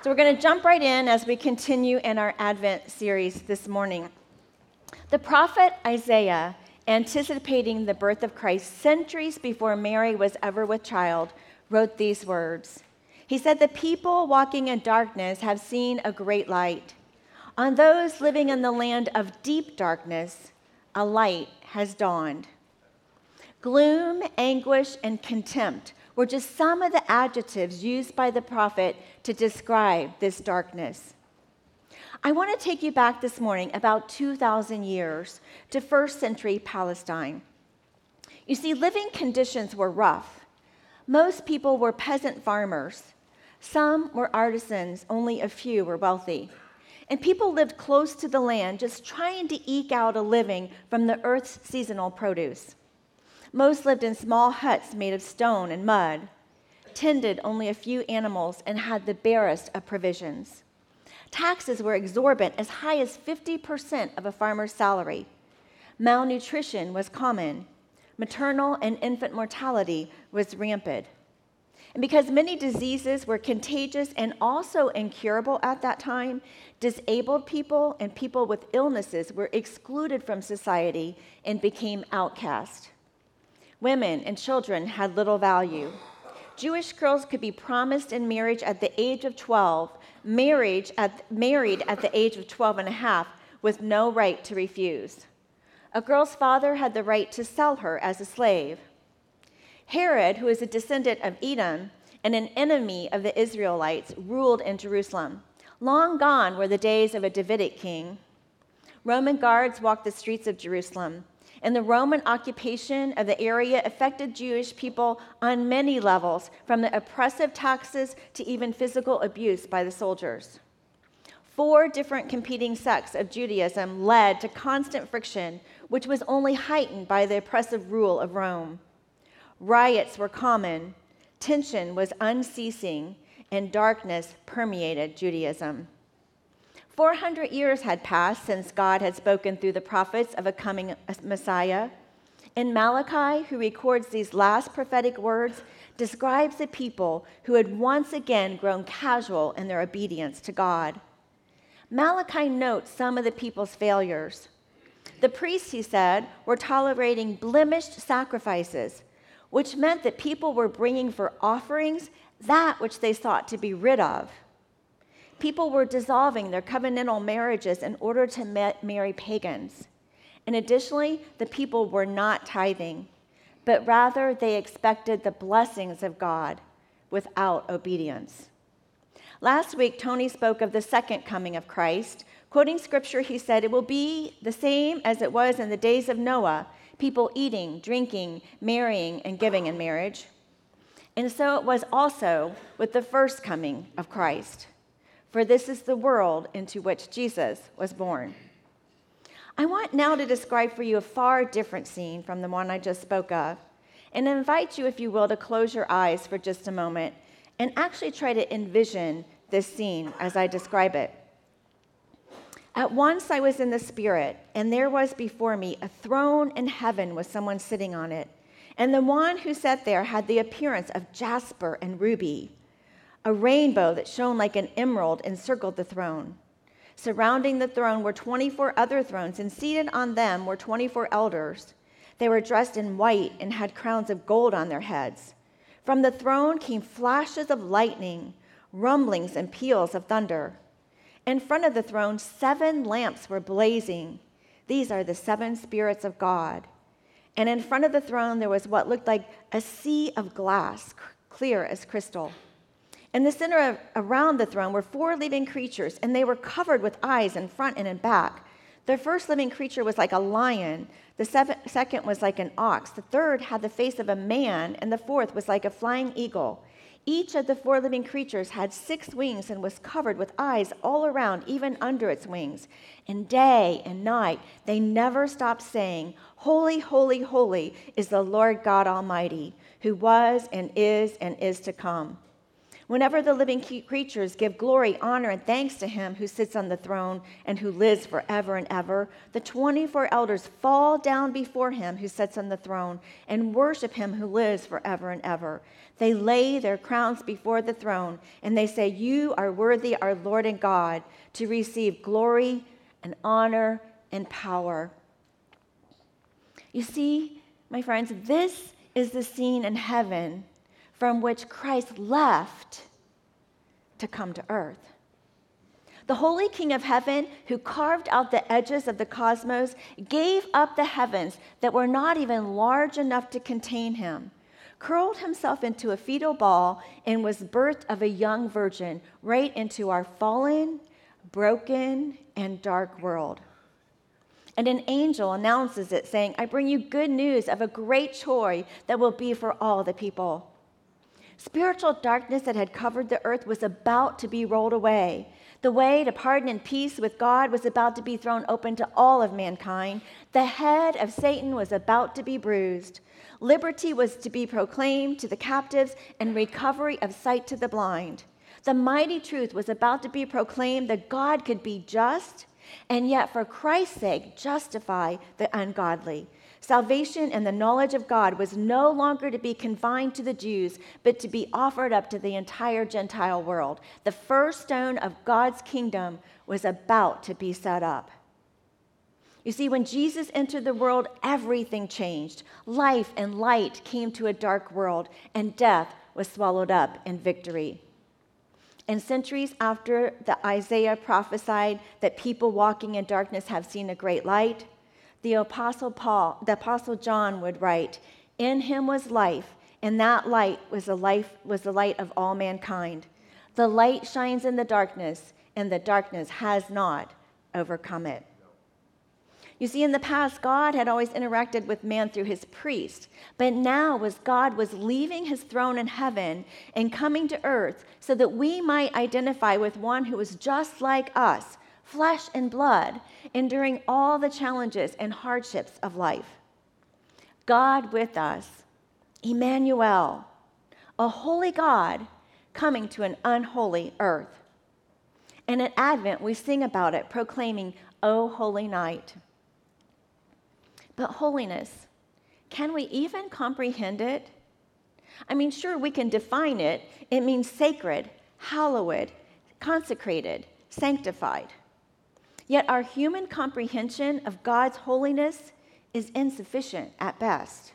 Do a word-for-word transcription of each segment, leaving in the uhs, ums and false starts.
So we're going to jump right in as we continue in our Advent series this morning. The prophet Isaiah, anticipating the birth of Christ centuries before Mary was ever with child, wrote these words. He said, "The people walking in darkness have seen a great light. On those living in the land of deep darkness, a light has dawned." Gloom, anguish, and contempt were just some of the adjectives used by the prophet to describe this darkness. I want to take you back this morning about two thousand years to first century Palestine. You see, living conditions were rough. Most people were peasant farmers. Some were artisans, only a few were wealthy. And people lived close to the land, just trying to eke out a living from the earth's seasonal produce. Most lived in small huts made of stone and mud, tended only a few animals, and had the barest of provisions. Taxes were exorbitant, as high as fifty percent of a farmer's salary. Malnutrition was common. Maternal and infant mortality was rampant. And because many diseases were contagious and also incurable at that time, disabled people and people with illnesses were excluded from society and became outcast. Women and children had little value. Jewish girls could be promised in marriage at the age of twelve, marriage at, married at the age of twelve and a half, with no right to refuse. A girl's father had the right to sell her as a slave. Herod, who is a descendant of Edom and an enemy of the Israelites, ruled in Jerusalem. Long gone were the days of a Davidic king. Roman guards walked the streets of Jerusalem, and the Roman occupation of the area affected Jewish people on many levels, from the oppressive taxes to even physical abuse by the soldiers. Four different competing sects of Judaism led to constant friction, which was only heightened by the oppressive rule of Rome. Riots were common, tension was unceasing, and darkness permeated Judaism. Four hundred years had passed since God had spoken through the prophets of a coming Messiah. And Malachi, who records these last prophetic words, describes the people who had once again grown casual in their obedience to God. Malachi notes some of the people's failures. The priests, he said, were tolerating blemished sacrifices, which meant that people were bringing for offerings that which they sought to be rid of. People were dissolving their covenantal marriages in order to ma- marry pagans. And additionally, the people were not tithing, but rather they expected the blessings of God without obedience. Last week, Tony spoke of the second coming of Christ. Quoting scripture, he said, "It will be the same as it was in the days of Noah, people eating, drinking, marrying, and giving in marriage." And so it was also with the first coming of Christ. For this is the world into which Jesus was born. I want now to describe for you a far different scene from the one I just spoke of, and invite you, if you will, to close your eyes for just a moment and actually try to envision this scene as I describe it. At once I was in the Spirit, and there was before me a throne in heaven with someone sitting on it, and the one who sat there had the appearance of jasper and ruby. A rainbow that shone like an emerald encircled the throne. Surrounding the throne were twenty-four other thrones, and seated on them were twenty-four elders. They were dressed in white and had crowns of gold on their heads. From the throne came flashes of lightning, rumblings and peals of thunder. In front of the throne, seven lamps were blazing. These are the seven spirits of God. And in front of the throne, there was what looked like a sea of glass, clear as crystal. In the center of, around the throne were four living creatures, and they were covered with eyes in front and in back. The first living creature was like a lion. The seven, second was like an ox. The third had the face of a man, and the fourth was like a flying eagle. Each of the four living creatures had six wings and was covered with eyes all around, even under its wings. And day and night, they never stopped saying, "Holy, holy, holy is the Lord God Almighty, who was and is and is to come." Whenever the living creatures give glory, honor, and thanks to him who sits on the throne and who lives forever and ever, the twenty-four elders fall down before him who sits on the throne and worship him who lives forever and ever. They lay their crowns before the throne, and they say, "You are worthy, our Lord and God, to receive glory and honor and power." You see, my friends, this is the scene in heaven from which Christ left to come to earth. The holy King of heaven, who carved out the edges of the cosmos, gave up the heavens that were not even large enough to contain him, curled himself into a fetal ball, and was birthed of a young virgin right into our fallen, broken, and dark world. And an angel announces it, saying, "I bring you good news of a great joy that will be for all the people." Spiritual darkness that had covered the earth was about to be rolled away. The way to pardon and peace with God was about to be thrown open to all of mankind. The head of Satan was about to be bruised. Liberty was to be proclaimed to the captives and recovery of sight to the blind. The mighty truth was about to be proclaimed that God could be just and yet for Christ's sake justify the ungodly. Salvation and the knowledge of God was no longer to be confined to the Jews, but to be offered up to the entire Gentile world. The first stone of God's kingdom was about to be set up. You see, when Jesus entered the world, everything changed. Life and light came to a dark world, and death was swallowed up in victory. And centuries after the Isaiah prophesied that people walking in darkness have seen a great light, the apostle Paul, the apostle John would write, "In him was life, and that light was the life was the light of all mankind. The light shines in the darkness, and the darkness has not overcome it." You see, in the past, God had always interacted with man through his priest, but now was God was leaving his throne in heaven and coming to earth so that we might identify with one who was just like us, flesh and blood, enduring all the challenges and hardships of life. God with us, Emmanuel, a holy God coming to an unholy earth. And at Advent, we sing about it, proclaiming, "O holy night." But holiness, can we even comprehend it? I mean, sure, we can define it. It means sacred, hallowed, consecrated, sanctified. Yet our human comprehension of God's holiness is insufficient at best.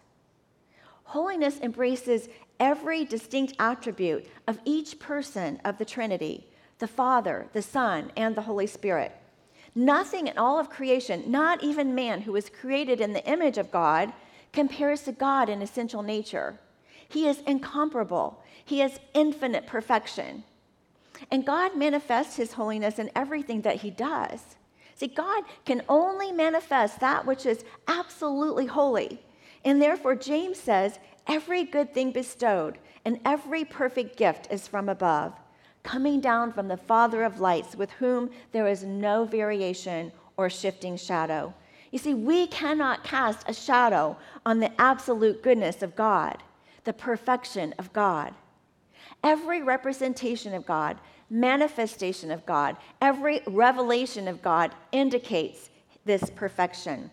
Holiness embraces every distinct attribute of each person of the Trinity, the Father, the Son, and the Holy Spirit. Nothing in all of creation, not even man who was created in the image of God, compares to God in essential nature. He is incomparable. He has infinite perfection. And God manifests his holiness in everything that he does. See, God can only manifest that which is absolutely holy. And therefore, James says, every good thing bestowed and every perfect gift is from above, coming down from the Father of lights, with whom there is no variation or shifting shadow. You see, we cannot cast a shadow on the absolute goodness of God, the perfection of God. Every representation of God, manifestation of God, every revelation of God indicates this perfection.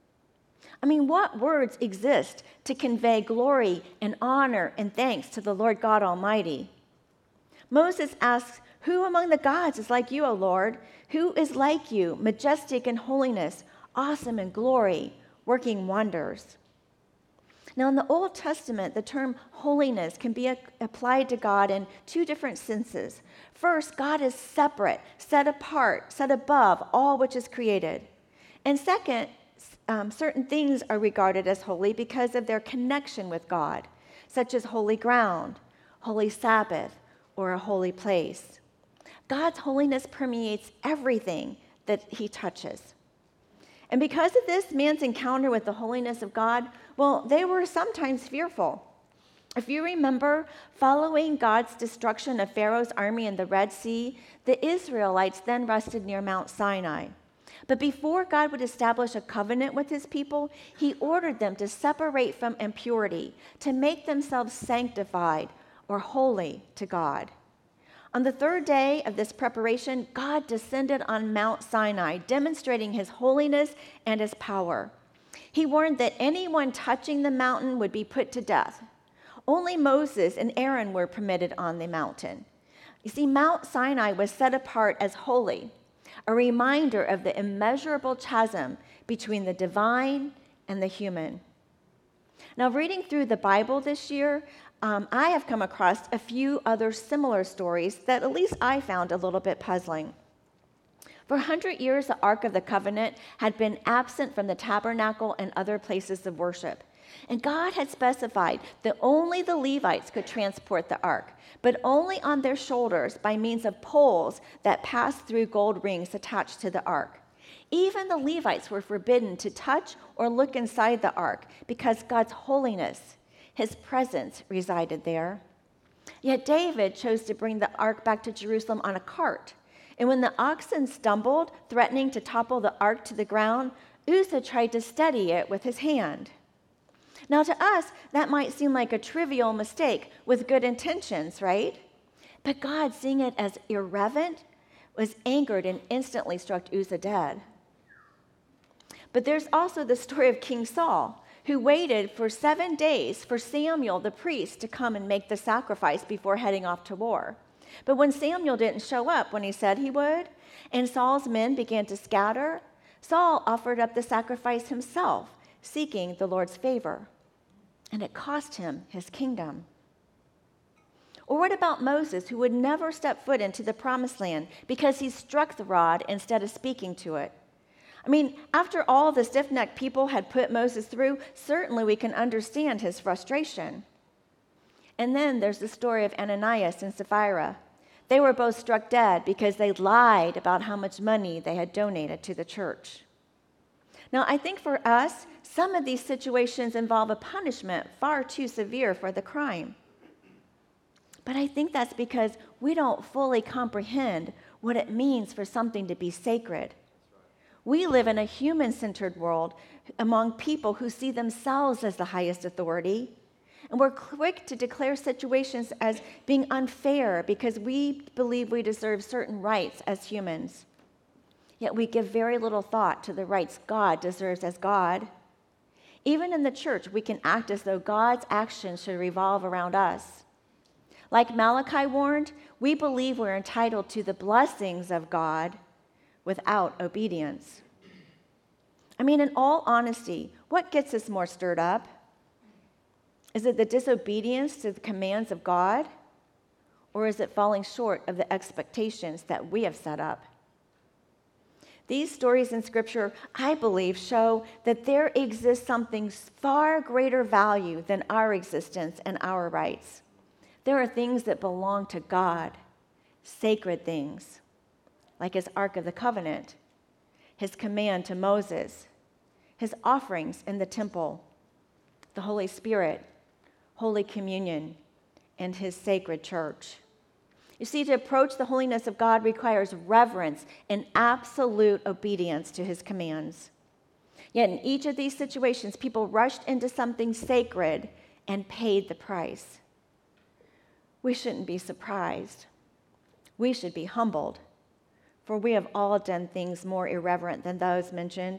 I mean, what words exist to convey glory and honor and thanks to the Lord God Almighty? Moses asks, "Who among the gods is like you, O Lord? Who is like you, majestic in holiness, awesome in glory, working wonders?" Now, in the Old Testament, the term holiness can be a- applied to God in two different senses. First, God is separate, set apart, set above all which is created. And second, um, certain things are regarded as holy because of their connection with God, such as holy ground, holy Sabbath, or a holy place. God's holiness permeates everything that he touches. And because of this, man's encounter with the holiness of God, well, they were sometimes fearful. If you remember, following God's destruction of Pharaoh's army in the Red Sea, the Israelites then rested near Mount Sinai. But before God would establish a covenant with his people, he ordered them to separate from impurity, to make themselves sanctified or holy to God. On the third day of this preparation, God descended on Mount Sinai, demonstrating his holiness and his power. He warned that anyone touching the mountain would be put to death. Only Moses and Aaron were permitted on the mountain. You see, Mount Sinai was set apart as holy, a reminder of the immeasurable chasm between the divine and the human. Now, reading through the Bible this year, um, I have come across a few other similar stories that at least I found a little bit puzzling. For one hundred years, the Ark of the Covenant had been absent from the tabernacle and other places of worship. And God had specified that only the Levites could transport the ark, but only on their shoulders by means of poles that passed through gold rings attached to the ark. Even the Levites were forbidden to touch or look inside the ark because God's holiness, his presence, resided there. Yet David chose to bring the ark back to Jerusalem on a cart. And when the oxen stumbled, threatening to topple the ark to the ground, Uzzah tried to steady it with his hand. Now, to us, that might seem like a trivial mistake with good intentions, right? But God, seeing it as irreverent, was angered and instantly struck Uzzah dead. But there's also the story of King Saul, who waited for seven days for Samuel the priest to come and make the sacrifice before heading off to war. But when Samuel didn't show up when he said he would, and Saul's men began to scatter, Saul offered up the sacrifice himself, seeking the Lord's favor. And it cost him his kingdom. Or what about Moses, who would never step foot into the promised land because he struck the rod instead of speaking to it? I mean, after all the stiff-necked people had put Moses through, certainly we can understand his frustration. And then there's the story of Ananias and Sapphira. They were both struck dead because they lied about how much money they had donated to the church. Now, I think for us, some of these situations involve a punishment far too severe for the crime. But I think that's because we don't fully comprehend what it means for something to be sacred. We live in a human-centered world among people who see themselves as the highest authority. And we're quick to declare situations as being unfair because we believe we deserve certain rights as humans. Yet we give very little thought to the rights God deserves as God. Even in the church, we can act as though God's actions should revolve around us. Like Malachi warned, we believe we're entitled to the blessings of God without obedience. I mean, in all honesty, what gets us more stirred up? Is it the disobedience to the commands of God? Or is it falling short of the expectations that we have set up? These stories in Scripture, I believe, show that there exists something far greater value than our existence and our rights. There are things that belong to God, sacred things, like his Ark of the Covenant, his command to Moses, his offerings in the temple, the Holy Spirit, Holy Communion, and his sacred church. You see, to approach the holiness of God requires reverence and absolute obedience to his commands. Yet in each of these situations, people rushed into something sacred and paid the price. We shouldn't be surprised. We should be humbled, for we have all done things more irreverent than those mentioned.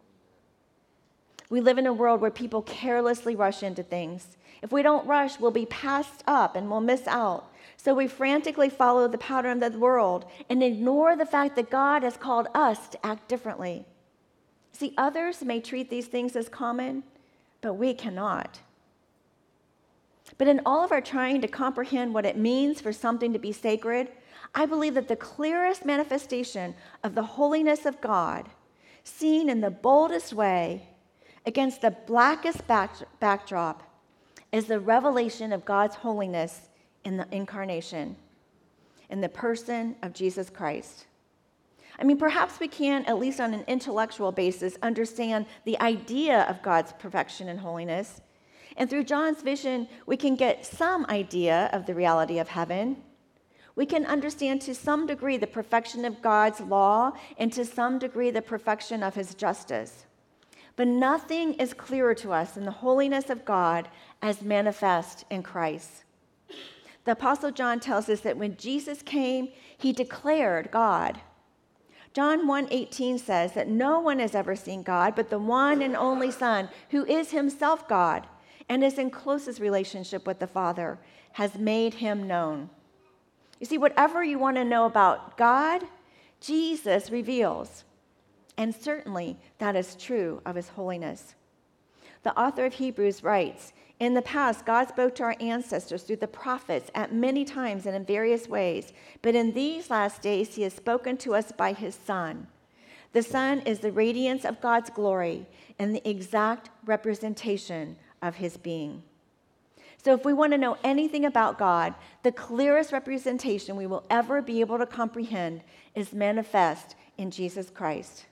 We live in a world where people carelessly rush into things. If we don't rush, we'll be passed up and we'll miss out. So we frantically follow the pattern of the world and ignore the fact that God has called us to act differently. See, others may treat these things as common, but we cannot. But in all of our trying to comprehend what it means for something to be sacred, I believe that the clearest manifestation of the holiness of God, seen in the boldest way against the blackest back, backdrop, is the revelation of God's holiness in the incarnation, in the person of Jesus Christ. I mean, perhaps we can, at least on an intellectual basis, understand the idea of God's perfection and holiness. And through John's vision, we can get some idea of the reality of heaven. We can understand to some degree the perfection of God's law and to some degree the perfection of his justice. But nothing is clearer to us than the holiness of God as manifest in Christ. The Apostle John tells us that when Jesus came, he declared God. John one eighteen says that no one has ever seen God but the one and only Son, who is himself God and is in closest relationship with the Father, has made him known. You see, whatever you want to know about God, Jesus reveals. And certainly that is true of his holiness. The author of Hebrews writes, in the past, God spoke to our ancestors through the prophets at many times and in various ways. But in these last days, he has spoken to us by his Son. The Son is the radiance of God's glory and the exact representation of his being. So if we want to know anything about God, the clearest representation we will ever be able to comprehend is manifest in Jesus Christ.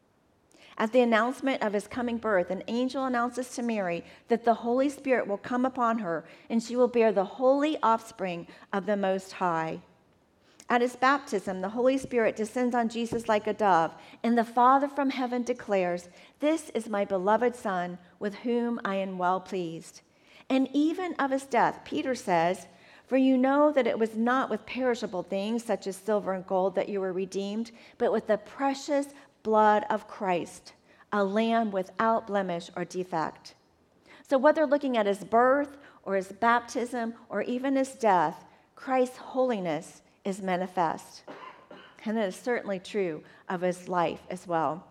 At the announcement of his coming birth, an angel announces to Mary that the Holy Spirit will come upon her, and she will bear the holy offspring of the Most High. At his baptism, the Holy Spirit descends on Jesus like a dove, and the Father from heaven declares, "This is my beloved Son, with whom I am well pleased." And even of his death, Peter says, "For you know that it was not with perishable things, such as silver and gold, that you were redeemed, but with the precious blood of Christ, a lamb without blemish or defect." So whether looking at his birth or his baptism or even his death, Christ's holiness is manifest. And that is certainly true of his life as well.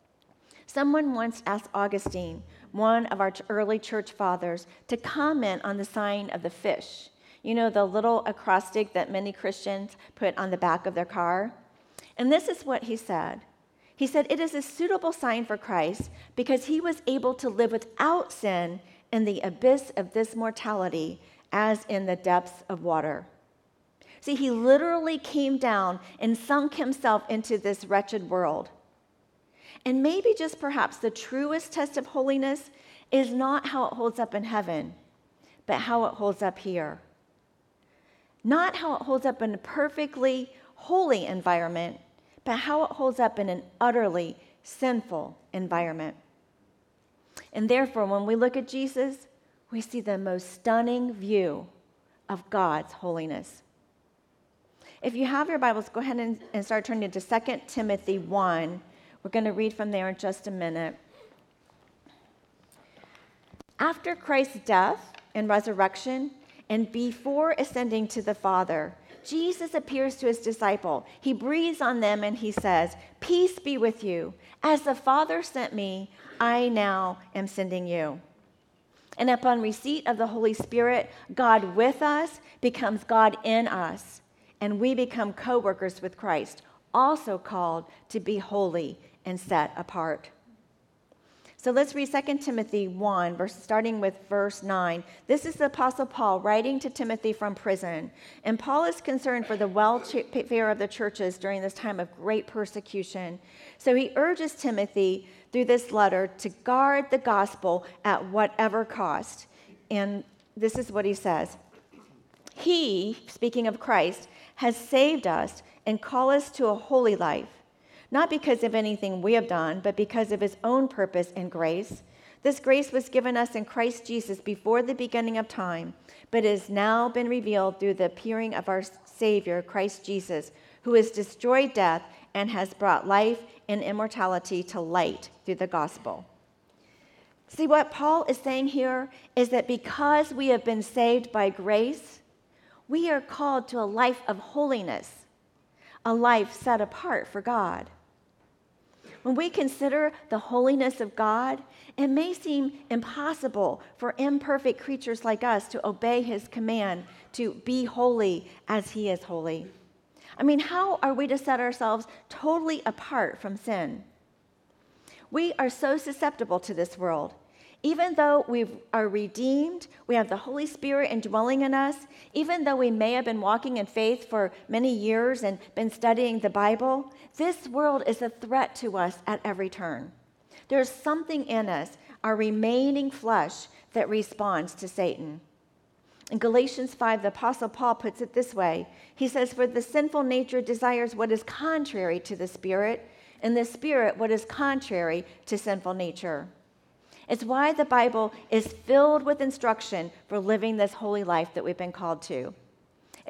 Someone once asked Augustine, one of our early church fathers, to comment on the sign of the fish. You know, the little acrostic that many Christians put on the back of their car? And this is what he said. He said, "It is a suitable sign for Christ because he was able to live without sin in the abyss of this mortality as in the depths of water." See, he literally came down and sunk himself into this wretched world. And maybe just perhaps the truest test of holiness is not how it holds up in heaven, but how it holds up here. Not how it holds up in a perfectly holy environment, but how it holds up in an utterly sinful environment. And therefore, when we look at Jesus, we see the most stunning view of God's holiness. If you have your Bibles, go ahead and, and start turning to Second Timothy one. We're going to read from there in just a minute. After Christ's death and resurrection, and before ascending to the Father, Jesus appears to his disciple. He breathes on them and he says, "Peace be with you. As the Father sent me, I now am sending you." And upon receipt of the Holy Spirit, God with us becomes God in us, and we become co-workers with Christ, also called to be holy and set apart. So let's read Second Timothy one, verse, starting with verse nine. This is the Apostle Paul writing to Timothy from prison. And Paul is concerned for the welfare of the churches during this time of great persecution. So he urges Timothy through this letter to guard the gospel at whatever cost. And this is what he says. He, speaking of Christ, has saved us and called us to a holy life, not because of anything we have done, but because of his own purpose and grace. This grace was given us in Christ Jesus before the beginning of time, but has now been revealed through the appearing of our Savior, Christ Jesus, who has destroyed death and has brought life and immortality to light through the gospel. See, what Paul is saying here is that because we have been saved by grace, we are called to a life of holiness, a life set apart for God. When we consider the holiness of God, it may seem impossible for imperfect creatures like us to obey his command to be holy as he is holy. I mean, how are we to set ourselves totally apart from sin? We are so susceptible to this world. Even though we are redeemed, we have the Holy Spirit indwelling in us, even though we may have been walking in faith for many years and been studying the Bible, this world is a threat to us at every turn. There's something in us, our remaining flesh, that responds to Satan. In Galatians five, the Apostle Paul puts it this way. He says, "For the sinful nature desires what is contrary to the Spirit, and the Spirit what is contrary to sinful nature." It's why the Bible is filled with instruction for living this holy life that we've been called to.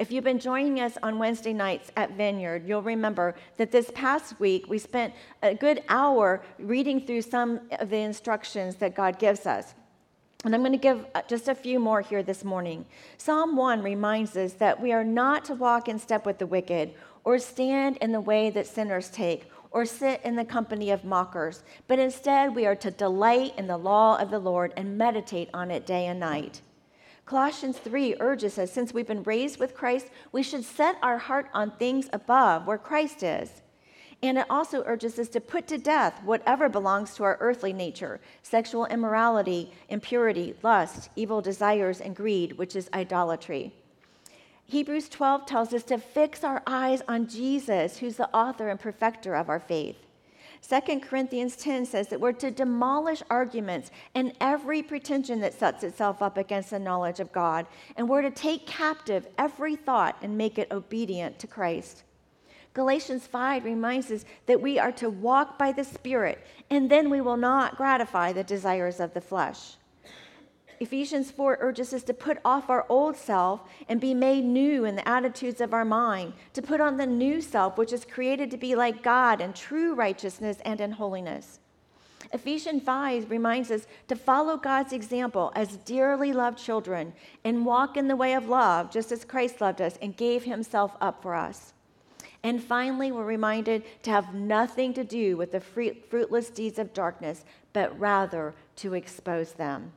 If you've been joining us on Wednesday nights at Vineyard, you'll remember that this past week we spent a good hour reading through some of the instructions that God gives us. And I'm going to give just a few more here this morning. Psalm one reminds us that we are not to walk in step with the wicked, or stand in the way that sinners take, or sit in the company of mockers, but instead we are to delight in the law of the Lord and meditate on it day and night. Colossians three urges us, since we've been raised with Christ, we should set our heart on things above, where Christ is. And it also urges us to put to death whatever belongs to our earthly nature: sexual immorality, impurity, lust, evil desires, and greed, which is idolatry. Hebrews twelve tells us to fix our eyes on Jesus, who's the author and perfecter of our faith. Second Corinthians ten says that we're to demolish arguments and every pretension that sets itself up against the knowledge of God, and we're to take captive every thought and make it obedient to Christ. Galatians five reminds us that we are to walk by the Spirit, and then we will not gratify the desires of the flesh. Ephesians four urges us to put off our old self and be made new in the attitudes of our mind, to put on the new self, which is created to be like God in true righteousness and in holiness. Ephesians five reminds us to follow God's example as dearly loved children and walk in the way of love, just as Christ loved us and gave himself up for us. And finally, we're reminded to have nothing to do with the fruitless deeds of darkness, but rather to expose them.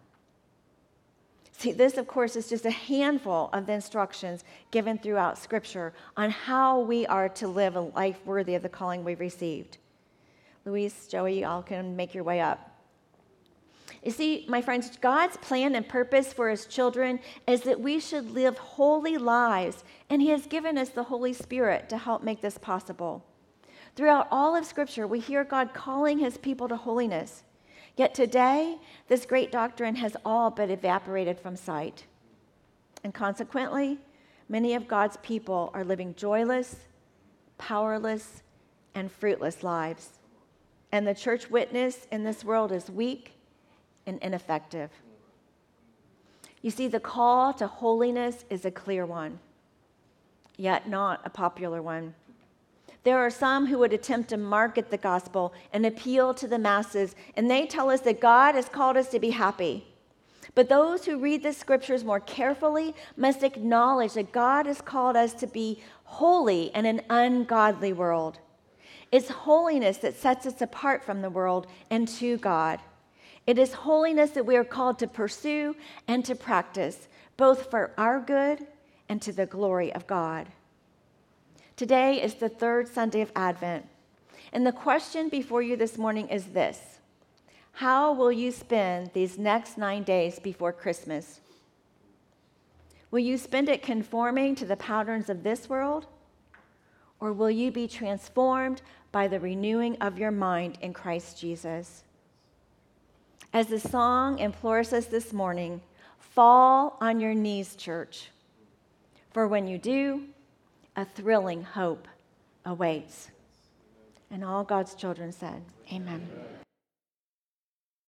See, this, of course, is just a handful of the instructions given throughout Scripture on how we are to live a life worthy of the calling we've received. Luis, Joey, y'all can make your way up. You see, my friends, God's plan and purpose for his children is that we should live holy lives, and he has given us the Holy Spirit to help make this possible. Throughout all of Scripture, we hear God calling his people to holiness. Yet today, this great doctrine has all but evaporated from sight. And consequently, many of God's people are living joyless, powerless, and fruitless lives. And the church witness in this world is weak and ineffective. You see, the call to holiness is a clear one, yet not a popular one. There are some who would attempt to market the gospel and appeal to the masses, and they tell us that God has called us to be happy. But those who read the scriptures more carefully must acknowledge that God has called us to be holy in an ungodly world. It's holiness that sets us apart from the world and to God. It is holiness that we are called to pursue and to practice, both for our good and to the glory of God. Today is the third Sunday of Advent, and the question before you this morning is this: how will you spend these next nine days before Christmas? Will you spend it conforming to the patterns of this world, or will you be transformed by the renewing of your mind in Christ Jesus? As the song implores us this morning, fall on your knees, church, for when you do, a thrilling hope awaits. And all God's children said, amen. Amen.